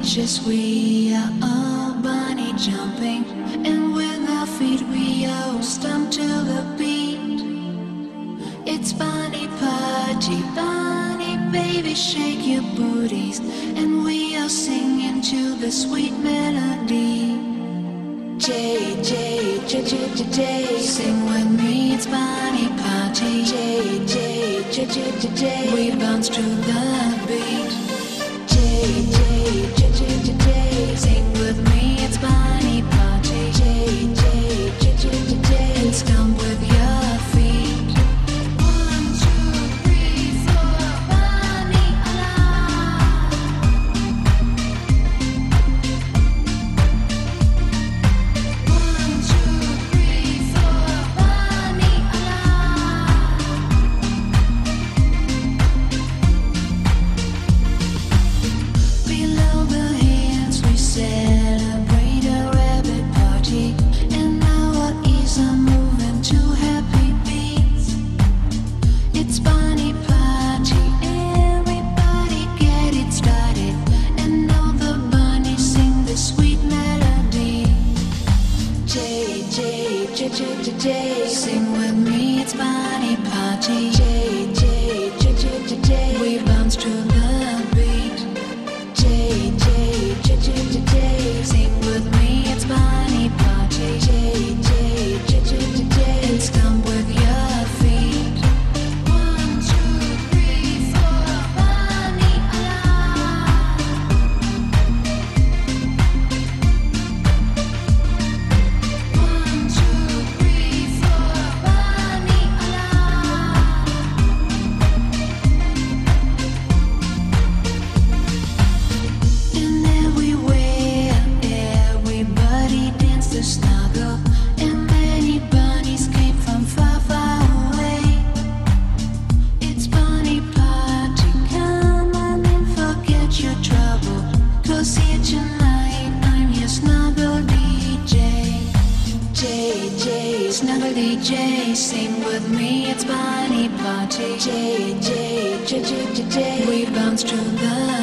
inches, we are all bunny jumping, and with our feet we all stomp to the beat. It's bunny party, bunny baby, shake your booties, and we are singing to the sweet melody. J, J, J, J, J, J, sing with me, it's bunny party. J, J, J, J, J, J, we bounce to the beat. J, J, J, J, J, J, sing with me, it's bunny party. J, J, J, J, J, J, and stomp with your feet. 1, 2, 3, 4, bunny alarm. 1, 2, 3, 4, bunny alarm. Below the hills we celebrate a rabbit party, and our ears are moving to happy beats. It's bunny party, everybody get it started, and all the bunnies sing the sweet melody. J, J, J, J, J, J, sing with me, it's bunny party. J, J, J, J, J, J, we bounce to the beat. J, J, J, J, J, J, sing with me, it's bunny party. J, J, J, J, J, J, and stomp with your feet. 1, 2, 3, 4, bunny alarm. 1, 2, 3, 4, bunny alarm. And everywhere, everybody danced to snuggle, and many bunnies came from far, far away. It's bunny party, come on and forget your trouble, 'cause here tonight I'm your snuggle DJ. J, J, snuggle DJ, sing with me, it's bunny party. J, J, J, J, J, J, we bounce to the